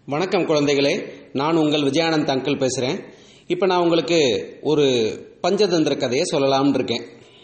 வணக்கம் குழந்தைகளே, நான் உங்கள் விஜயானந்த் அங்கிள் பேசுகிறேன். இப்போ நான் உங்களுக்கு ஒரு பஞ்சதந்திர கதையை சொல்லலாம்னு இருக்கேன்.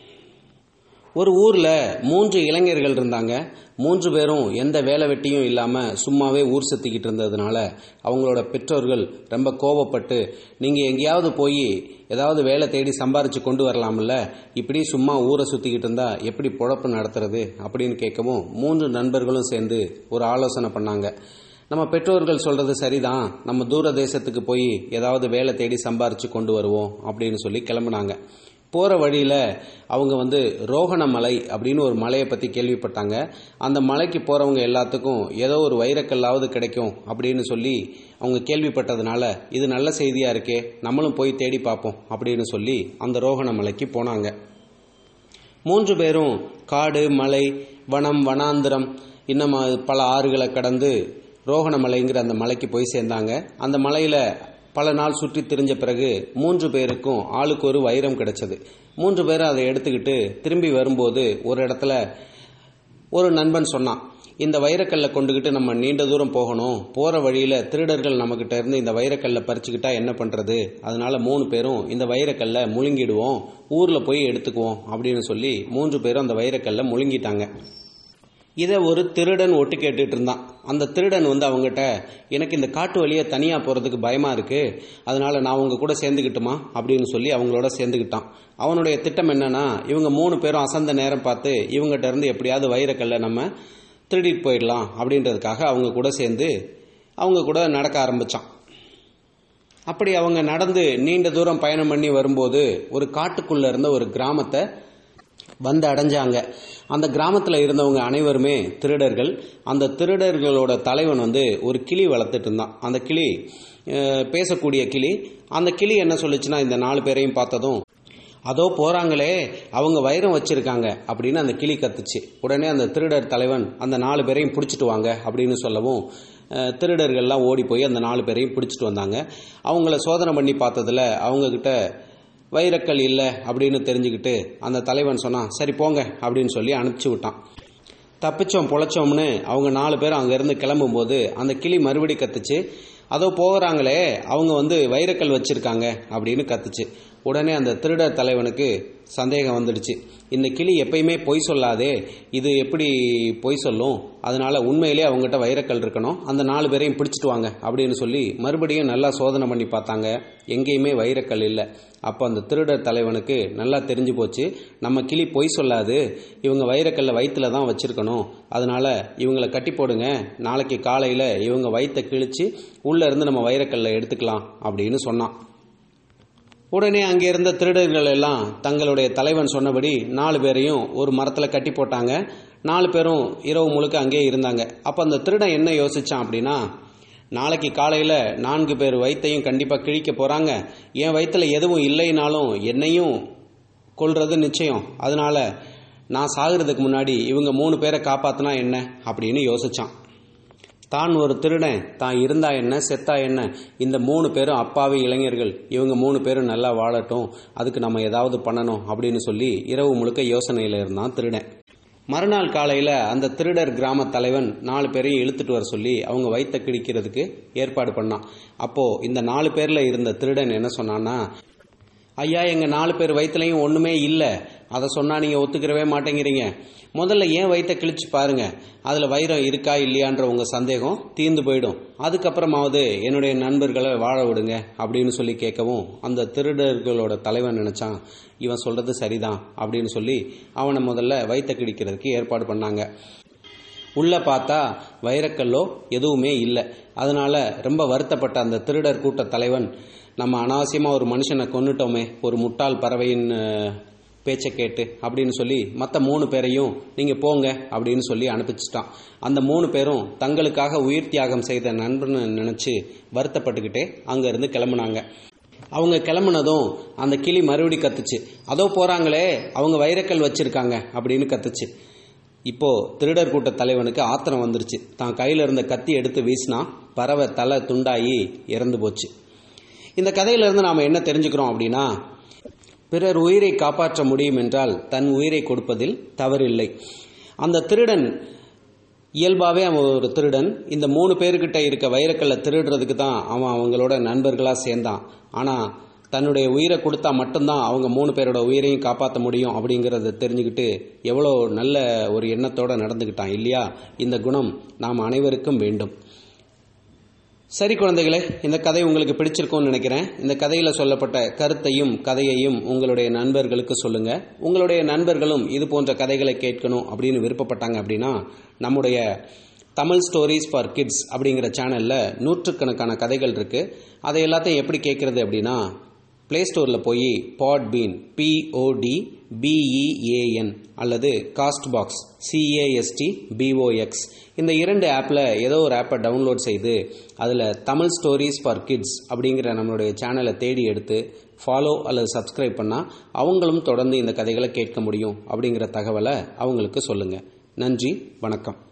ஒரு ஊரில் 3 இளைஞர்கள் இருந்தாங்க. 3 பேரும் எந்த வேலை வெட்டியும் இல்லாமல் சும்மாவே ஊர் சுற்றிக்கிட்டு இருந்ததுனால அவங்களோட பெற்றோர்கள் ரொம்ப கோபப்பட்டு, நீங்கள் எங்கேயாவது போய் ஏதாவது வேலை தேடி சம்பாரித்து கொண்டு வரலாம்ல, இப்படி சும்மா ஊரை சுற்றிக்கிட்டு இருந்தால் எப்படி பொழப்பு நடத்துறது அப்படின்னு கேட்கவும் 3 நண்பர்களும் சேர்ந்து ஒரு ஆலோசனை பண்ணாங்க. நம்ம பெற்றோர்கள் சொல்கிறது சரிதான், நம்ம தூர தேசத்துக்கு போய் ஏதாவது வேலை தேடி சம்பாரித்து கொண்டு வருவோம் அப்படின்னு சொல்லி கிளம்புனாங்க. போகிற வழியில் அவங்க ரோகணமலை அப்படின்னு ஒரு மலையை பற்றி கேள்விப்பட்டாங்க. அந்த மலைக்கு போகிறவங்க எல்லாத்துக்கும் ஏதோ ஒரு வைரக்கல்லாவது கிடைக்கும் அப்படின்னு சொல்லி அவங்க கேள்விப்பட்டதுனால, இது நல்ல செய்தியாக இருக்கே, நம்மளும் போய் தேடி பார்ப்போம் அப்படின்னு சொல்லி அந்த ரோகணமலைக்கு போனாங்க. 3 பேரும் காடு, மலை, வனம், வனாந்திரம், இன்னும் பல ஆறுகளை கடந்து ரோகணமலைங்கிற அந்த மலைக்கு போய் சேர்ந்தாங்க. அந்த மலையில் பல நாள் சுற்றி திரிஞ்ச பிறகு 3 பேருக்கும் ஆளுக்கு ஒரு வைரம் கிடைச்சது. 3 பேரும் அதை எடுத்துக்கிட்டு திரும்பி வரும்போது ஒரு இடத்துல ஒரு நண்பன் சொன்னான், இந்த வைரக்கல்லை கொண்டுகிட்டு நம்ம நீண்ட தூரம் போகணும், போகிற வழியில் திருடர்கள் நம்மக்கிட்ட இருந்து இந்த வைரக்கல்லை பறிச்சுக்கிட்டா என்ன பண்ணுறது, அதனால 3 பேரும் இந்த வைரக்கல்லை முழுங்கிடுவோம், ஊரில் போய் எடுத்துக்குவோம் அப்படின்னு சொல்லி 3 பேரும் அந்த வைரக்கல்லை முழுங்கிட்டாங்க. இதை ஒரு திருடன் ஒட்டு கேட்டுட்டு இருந்தான். அந்த திருடன் அவங்ககிட்ட, எனக்கு இந்த காட்டு வழியை தனியாக போகிறதுக்கு பயமாக இருக்குது, அதனால் நான் உங்க கூட சேர்ந்துக்கிட்டுமா அப்படின்னு சொல்லி அவங்களோட சேர்ந்துக்கிட்டான். அவனுடைய திட்டம் என்னன்னா, இவங்க 3 பேரும் அசந்த நேரம் பார்த்து இவங்ககிட்ட இருந்து எப்படியாவது வைரக்கல்லை நம்ம திருடிட்டு போயிடலாம் அப்படின்றதுக்காக அவங்க கூட சேர்ந்து அவங்க கூட நடக்க ஆரம்பித்தான். அப்படி அவங்க நடந்து நீண்ட தூரம் பயணம் பண்ணி வரும்போது ஒரு காட்டுக்குள்ளே இருந்த ஒரு கிராமத்தை அடைஞ்சாங்க. அந்த கிராமத்தில் இருந்தவங்க அனைவருமே திருடர்கள். அந்த திருடர்களோட தலைவன் ஒரு கிளி வளர்த்துட்டு இருந்தான். அந்த கிளி பேசக்கூடிய கிளி. அந்த கிளி என்ன சொல்லுச்சுன்னா, இந்த 4 பேரையும் பார்த்ததும், அதோ போறாங்களே, அவங்க வைரம் வச்சிருக்காங்க அப்படின்னு அந்த கிளி கத்துச்சு. உடனே அந்த திருடர் தலைவன் அந்த 4 பேரையும் பிடிச்சிட்டு வாங்க அப்படின்னு சொல்லவும் திருடர்கள்லாம் ஓடி போய் அந்த 4 பேரையும் பிடிச்சிட்டு வந்தாங்க. அவங்கள சோதனை பண்ணி பார்த்ததுல அவங்கக்கிட்ட வைரக்கல் இல்லை அப்படின்னு தெரிஞ்சுக்கிட்டு அந்த தலைவன் சொன்னான், சரி போங்க அப்படின்னு சொல்லி அனுப்பிச்சி விட்டான். தப்பிச்சோம் பொழைச்சோம்னு அவங்க 4 பேரும் அங்கேருந்து கிளம்பும்போது அந்த கிளி மறுபடி கத்துச்சு, அதோ போகிறாங்களே, அவங்க வைரக்கல் வச்சிருக்காங்க அப்படின்னு கத்துச்சு. உடனே அந்த திருடர் தலைவனுக்கு சந்தேகம் வந்துடுச்சு. இந்த கிளி எப்பயுமே பொய் சொல்லாதே, இது எப்படி பொய் சொல்லும், அதனால உண்மையிலே அவங்ககிட்ட வைரக்கல் இருக்கணும், அந்த 4 பேரையும் பிடிச்சிட்டு வாங்க அப்படின்னு சொல்லி மறுபடியும் நல்லா சோதனை பண்ணி பார்த்தாங்க. எங்கேயுமே வைரக்கல் இல்லை. அப்போ அந்த திருடர் தலைவனுக்கு நல்லா தெரிஞ்சு போச்சு, நம்ம கிளி பொய் சொல்லாது, இவங்க வைரக்கல்லை வயிற்றுல தான் வச்சிருக்கணும், அதனால இவங்களை கட்டி போடுங்க, நாளைக்கு காலையில் இவங்க வயிற்றை கிழிச்சு உள்ளே இருந்து நம்ம வைரக்கல்லை எடுத்துக்கலாம் அப்படின்னு சொன்னான். உடனே அங்கே இருந்த திருடர்கள் எல்லாம் தங்களுடைய தலைவன் சொன்னபடி 4 பேரையும் ஒரு மரத்தில் கட்டி போட்டாங்க. 4 பேரும் இரவு முழுக்க அங்கேயே இருந்தாங்க. அப்போ அந்த திருடன் என்ன யோசிச்சான் அப்படின்னா, நாளைக்கு காலையில் 4 பேர் வயிற்றையும் கண்டிப்பாக கிழிக்க போகிறாங்க, என் வயிற்றுல எதுவும் இல்லைனாலும் என்னையும் கொல்றது நிச்சயம், அதனால நான் சாகிறதுக்கு முன்னாடி இவங்க 3 பேரை காப்பாற்றினா என்ன அப்படின்னு யோசிச்சான். தான் ஒரு திருடன், தான் இருந்தா என்ன செத்தா என்ன, இந்த 3 பேரும் அப்பாவி இளைஞர்கள், இவங்க 3 பேரும் நல்லா வாழட்டும், அதுக்கு நம்ம ஏதாவது பண்ணணும் அப்படின்னு சொல்லி இரவு முழுக்க யோசனையில் இருந்தான் திருடன். மறுநாள் காலையில் அந்த திருடர் கிராம தலைவன் 4 பேரையும் இழுத்துட்டு வர சொல்லி அவங்க வயிற்றை கிழிக்கிறதுக்கு ஏற்பாடு பண்ணான். அப்போ இந்த 4 பேர்ல இருந்த திருடன் என்ன சொன்னான்னா, ஐயா, எங்க 4 பேர் வயிற்றுலையும் ஒண்ணுமே இல்லை, அதை சொன்னா நீங்க ஒத்துக்கிறவே மாட்டேங்கிறீங்க, முதல்ல ஏன் வயிற்றை கிழிச்சு பாருங்க, அதுல வைரம் இருக்கா இல்லையான்ற உங்க சந்தேகம் தீர்ந்து போயிடும், அதுக்கப்புறமாவது என்னுடைய நண்பர்களை வாழ விடுங்க அப்படின்னு சொல்லி கேட்கவும் அந்த திருடர்களோட தலைவன் நினைச்சான், இவன் சொல்றது சரிதான் அப்படின்னு சொல்லி அவனை முதல்ல வயிற்றை கிழிக்கிறதுக்கு ஏற்பாடு பண்ணாங்க. உள்ள பார்த்தா வைரக்கல்லோ எதுவுமே இல்லை. அதனால ரொம்ப வருத்தப்பட்ட அந்த திருடர் கூட்ட தலைவன், நம்ம அனாவசியமாக ஒரு மனுஷனை கொன்னுட்டோமே, ஒரு முட்டாள் பறவையின் பேச்சை கேட்டு அப்படின்னு சொல்லி மற்ற 3 பேரையும் நீங்கள் போங்க அப்படின்னு சொல்லி அனுப்பிச்சிட்டான். அந்த 3 பேரும் தங்களுக்காக உயிர் தியாகம் செய்த நண்பன் நினச்சி வருத்தப்பட்டுக்கிட்டே அங்கேருந்து கிளம்புனாங்க. அவங்க கிளம்புனதும் அந்த கிளி மறுபடி கத்துச்சு, அதோ போகிறாங்களே, அவங்க வைரக்கல் வச்சிருக்காங்க அப்படின்னு கத்துச்சு. இப்போ திருடர் கூட்ட தலைவனுக்கு ஆத்திரம் வந்துருச்சு. தான் கையில் இருந்த கத்தி எடுத்து வீசினா பறவை தலை துண்டாகி இறந்து போச்சு. இந்த கதையிலிருந்து நாம் என்ன தெரிஞ்சுக்கிறோம் அப்படின்னா, பிறர் உயிரை காப்பாற்ற முடியும் என்றால் தன் உயிரை கொடுப்பதில் தவறில்லை. அந்த திருடன் இயல்பாகவே அவன் ஒரு திருடன். இந்த 3 பேர்கிட்ட இருக்க வைரக்கல்லை திருடுறதுக்கு தான் அவன் அவங்களோட நண்பர்களாக சேர்ந்தான். ஆனால் தன்னுடைய உயிரை கொடுத்தா மட்டும்தான் அவங்க 3 பேரோட உயிரையும் காப்பாற்ற முடியும் அப்படிங்கிறத தெரிஞ்சுக்கிட்டு எவ்வளோ நல்ல ஒரு எண்ணத்தோடு நடந்துக்கிட்டான் இல்லையா? இந்த குணம் நாம் அனைவருக்கும் வேண்டும். சரி குழந்தைகளே, இந்த கதை உங்களுக்கு பிடிச்சிருக்கும்னு நினைக்கிறேன். இந்த கதையில் சொல்லப்பட்ட கருத்தையும் கதையையும் உங்களுடைய நண்பர்களுக்கு சொல்லுங்கள். உங்களுடைய நண்பர்களும் இது போன்ற கதைகளை கேட்கணும் அப்படின்னு விருப்பப்பட்டாங்க அப்படின்னா நம்முடைய தமிழ் ஸ்டோரிஸ் ஃபார் கிட்ஸ் அப்படிங்கிற சேனலில் நூற்றுக்கணக்கான கதைகள் இருக்குது. அதை எல்லாத்தையும் எப்படி கேட்குறது அப்படின்னா, ப்ளே ஸ்டோரில் போய் பாட்பீன் PODBEAN அல்லது காஸ்ட்பாக்ஸ் CASTBOX இந்த 2 ஆப்பில் ஏதோ ஒரு ஆப்பை டவுன்லோட் செய்து அதில் தமிழ் ஸ்டோரிஸ் ஃபார் கிட்ஸ் அப்படிங்கிற நம்மளுடைய சேனலை தேடி எடுத்து ஃபாலோ அல்லது சப்ஸ்கிரைப் பண்ணால் அவங்களும் தொடர்ந்து இந்த கதைகளை கேட்க முடியும் அப்படிங்கிற தகவலை அவங்களுக்கு சொல்லுங்கள். நன்றி, வணக்கம்.